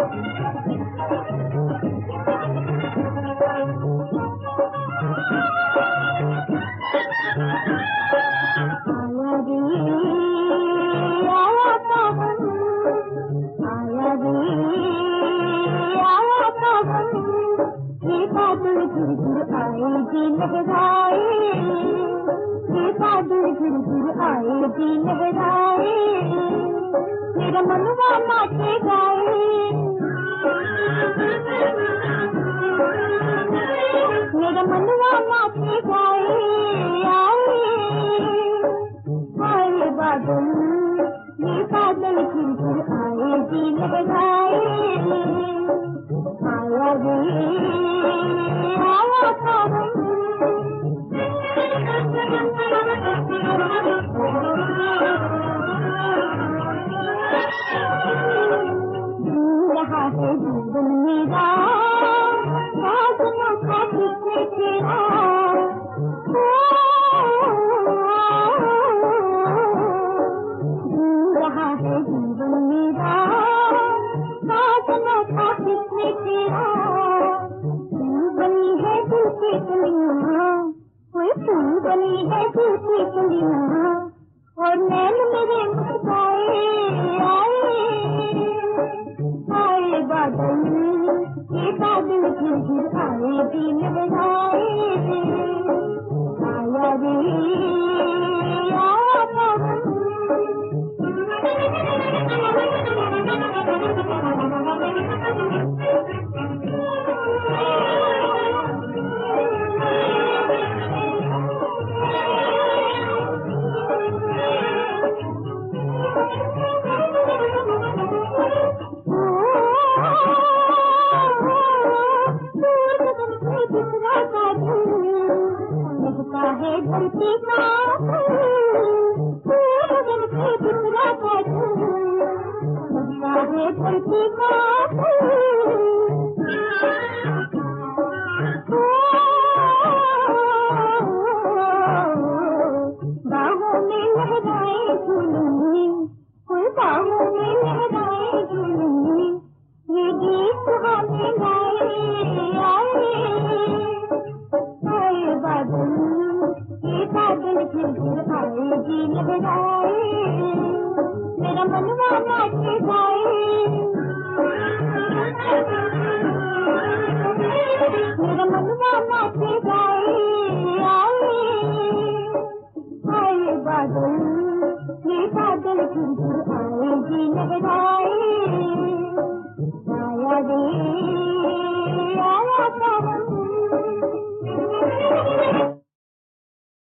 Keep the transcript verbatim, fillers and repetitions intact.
मेरा मनवा नाचे गाए, मेरा मनवा नाचे गाए, आए आए बादल, ये बादल फिर फिर आए जी लहराए, आया रे आया सावन, रहा है जीवन मेरा साधनों का किसने तेरा, रहा है जीवन मेरा साधनों का किसने तेरा, फूल बनी है दिल की कलियां, कोई फूल बनी है दिल की कलियां, और नैन मेरे मुस्काए, आए बादल, ये बादल फिर फिर आए दिन बनाए, आया रे आया सावन, है धरती का गगन पे बिखरा था झूल, है धरती का बाहों में लहराए झूलूंगी, कोई बाहों में लहराए झूलूंगी, ये गीत हमें गाए, आए बादल, ये बादल फिर फिर आए जी लहराए, मेरा मनवा नाचे गाए, मेरा मनवा नाचे गाए।